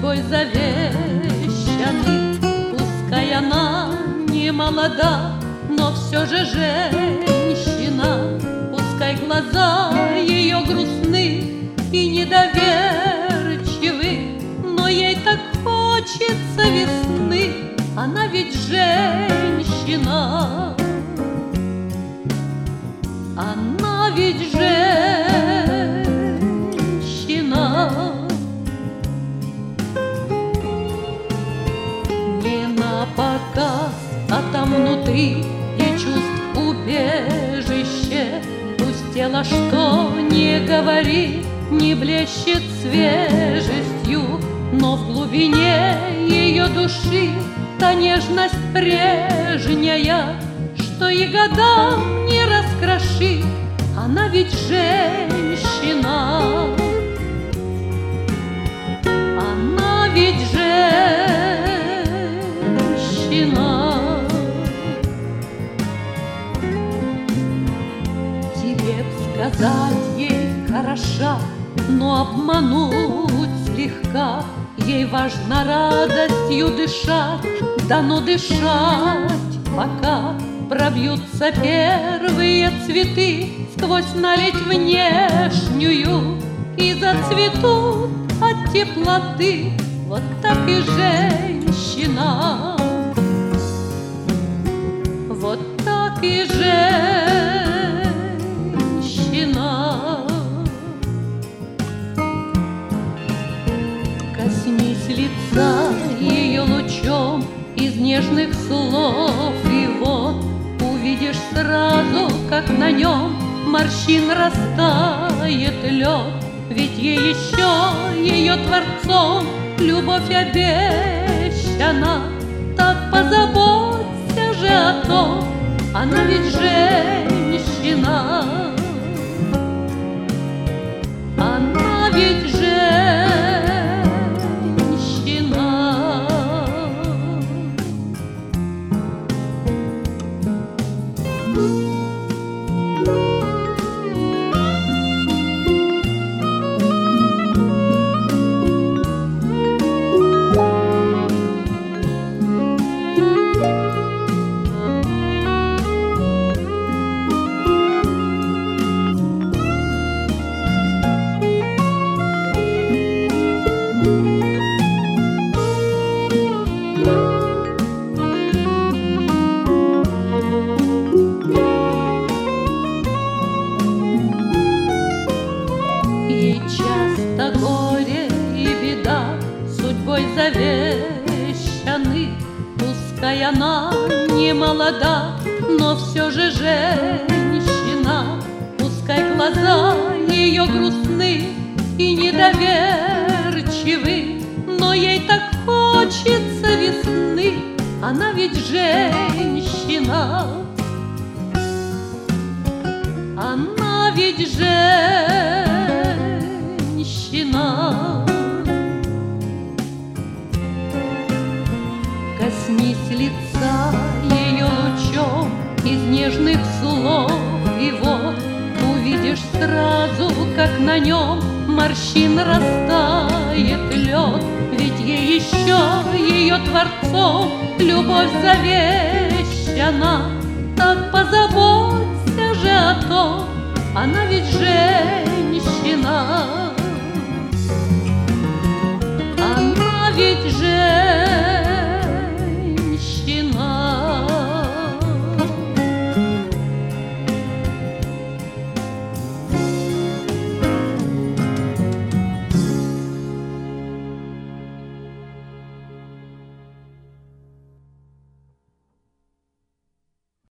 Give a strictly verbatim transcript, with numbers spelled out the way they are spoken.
судьбой завещаны. Пускай она не молода, но все же женщина. Пускай глаза ее грустны и недоверчивы, но ей так хочется весны, она ведь женщина. Она ведь женщина. Не на показ, а там внутри и чувств убежище. Пусть тело, что не говори, не блещет свежестью, но в глубине ее души та нежность прежняя, что и годам не раскроши. Она ведь женщина. Она ведь женщина. Тебе б сказать ей хороша, но обмануть слегка. Ей важно радостью дышать, да но дышать пока. Пробьются первые цветы сквозь наледь внешнюю и зацветут от теплоты. Вот так и женщина. Вот так и женщина. Коснись лица ее лучом из нежных слов, и вот увидишь сразу, как на нем морщин растает лед. Ведь ей еще ее Творцом любовь обещана. Так позаботься же о том, она ведь женщина. Она ведь женщина. Часто горе и беда судьбой завещаны. Пускай она не молода, но все же женщина. Пускай глаза ее грустны и недоверчивы, но ей так хочется весны. Она ведь женщина. Она ведь женщина. Коснись лица ее лучом из нежных слов, и вот увидишь сразу, как на нем морщин растает лед. Ведь ей еще ее Творцом любовь завещана. Так позаботься же о том, она ведь женщина.